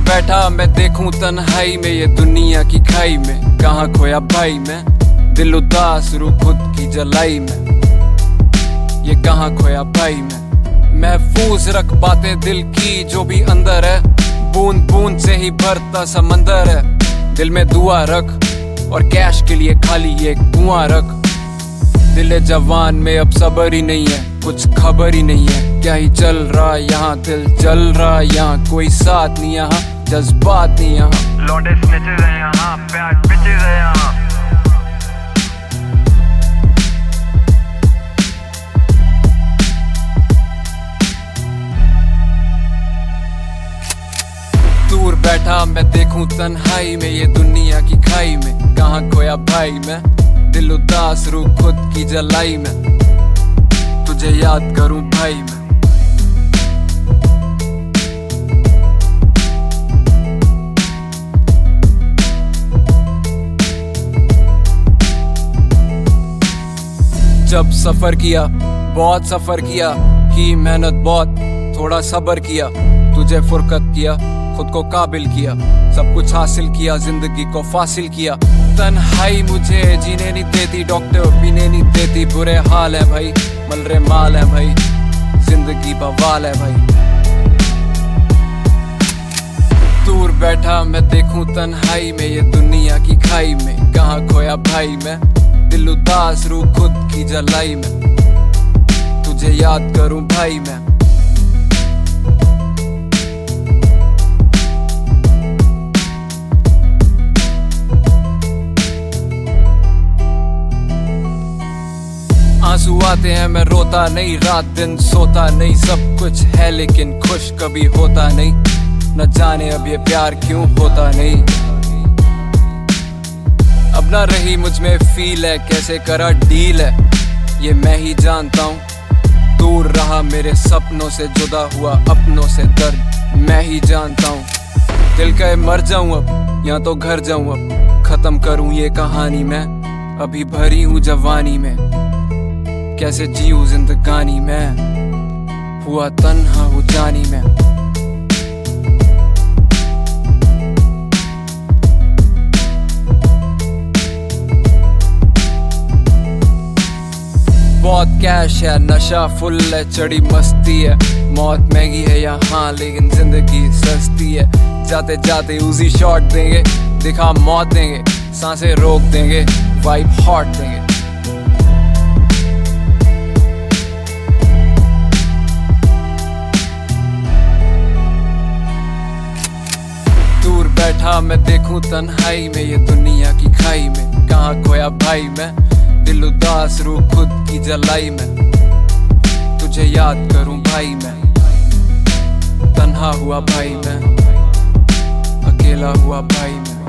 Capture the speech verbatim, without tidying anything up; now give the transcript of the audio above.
बैठा मैं देखूं तन्हाई में, ये दुनिया की खाई में कहाँ खोया भाई मैं। दिल उदास रूह खुद की जलाई में, ये कहाँ खोया भाई मैं। महफूज रख बातें दिल की जो भी अंदर है, बूंद बूंद से ही भरता समंदर है। दिल में दुआ रख और कैश के लिए खाली एक कुआं रख। दिल जवान में अब सबर ही नहीं है, कुछ खबर ही नहीं है क्या ही चल रहा यहाँ। दिल जल रहा यहाँ, कोई साथ नहीं यहाँ, जज्बात नहीं यहाँ। लौंडे स्निचेस हैं यहाँ, बैड बिचेस हैं यहाँ। दूर बैठा मैं देखूं तन्हाई में, ये दुनिया की खाई में कहाँ खोया भाई मैं। दिल उदास रूह खुद की जलाई में, तुझे याद करूं भाई मैं। जब सफर किया बहुत सफर किया, की मेहनत बहुत थोड़ा सबर किया। तुझे फुरकत किया खुद को काबिल किया, सब कुछ हासिल किया जिंदगी को फासिल किया। तन्हाई मुझे जीने नहीं देती, डॉक्टर पीने नहीं देती। बुरे हाल है भाई, मलरे माल है भाई, जिंदगी बवाल है भाई। दूर बैठा मैं देखूं तन्हाई में, ये दुनिया की खाई में कहाँ खोया भाई मैं। दिल उदास रूह खुद की जलाई में, तुझे याद करूं भाई मैं। आंसू आते हैं मैं रोता नहीं, रात दिन सोता नहीं। सब कुछ है लेकिन खुश कभी होता नहीं, न जाने अब ये प्यार क्यों होता नहीं। अब ना रही मुझ में फील है, कैसे करा डील है ये मैं ही जानता हूँ। दूर रहा मेरे सपनों से, जुदा हुआ अपनों से दर्द मैं ही जानता हूँ। दिल कहे मर जाऊं अब या तो घर जाऊं, अब खत्म करूं ये कहानी मैं। अभी भरी हूँ जवानी में, कैसे जीऊं जिंदगानी में, हुआ तन्हा हूँ जानी में। बहुत कैश है, नशा फुल है, चढ़ी मस्ती है। मौत महंगी है यहाँ लेकिन जिंदगी सस्ती है। जाते जाते उसी शॉट देंगे, दिखा मौत देंगे, सांसें रोक देंगे, वाइब हॉट देंगे। दूर बैठा मैं देखूं तन्हाई में, ये दुनिया की खाई में कहाँ खोया भाई मैं। दिल उदास रूह खुद की जलाई में, तुझे याद करूं भाई मैं। तन्हा हुआ भाई मैं, अकेला हुआ भाई मैं।